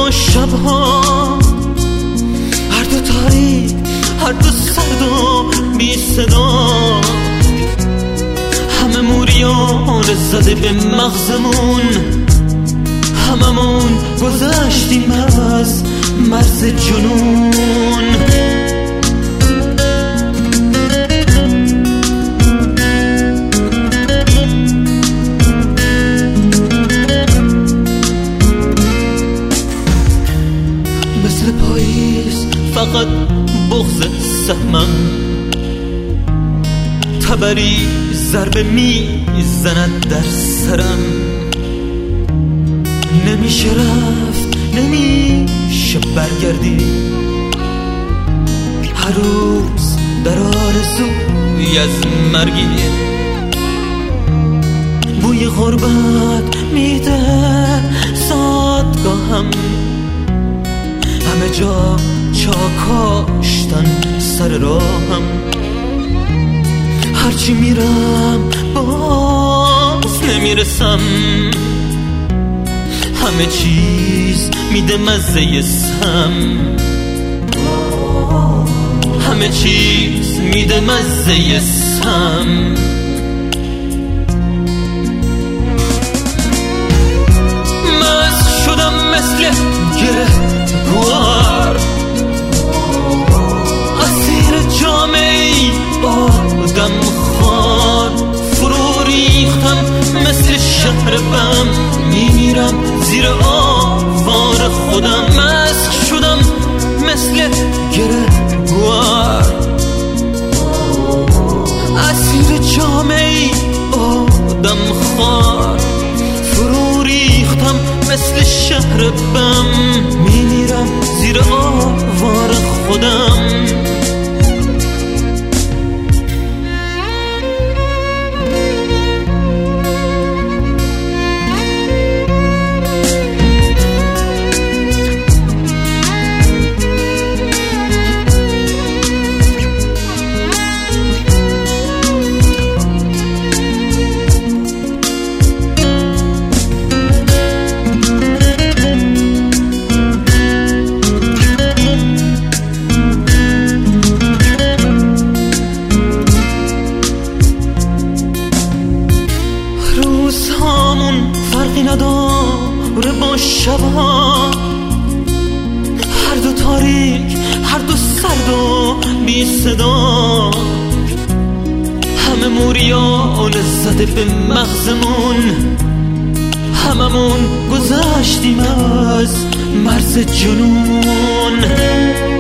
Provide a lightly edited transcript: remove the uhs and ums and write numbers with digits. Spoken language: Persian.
با شبها، هر دو تاریک، هر دو سرد و بی صدا، همه موریان زده به مغزمون، هممون گذشتیم از مرز جنون. مثل پاییز فقط بغض سهمم، تبری ضربه میزند در سرم، نمیشه رفت، نمیشه برگردی، هر روز در آرزوی از مرگی، بوی غربت میده زادگاهم، همه جا چاکاشتن سر راهم، هرچی میرم باز نمیرسم، همه چیز میده مزه سم، همه چیز میده مزه سم. مست شدم مثل گره گوار، اسیر جامعه آدم خوار، فرو ریختم مثل شهر بم، میمیرم زیر آوار خودم. مست شدم مثل گره گوار، اسیر جامعه آدم خوار، فرو ریختم مثل شهر بم، میمیرم زیر آوار خودم. روزهامون فرقی نداره با شبها، هر دو تاریک، هر دو سرد و بی صدا، همه موریان زده به مغزمون، هممون گذشتیم از مرز جنون.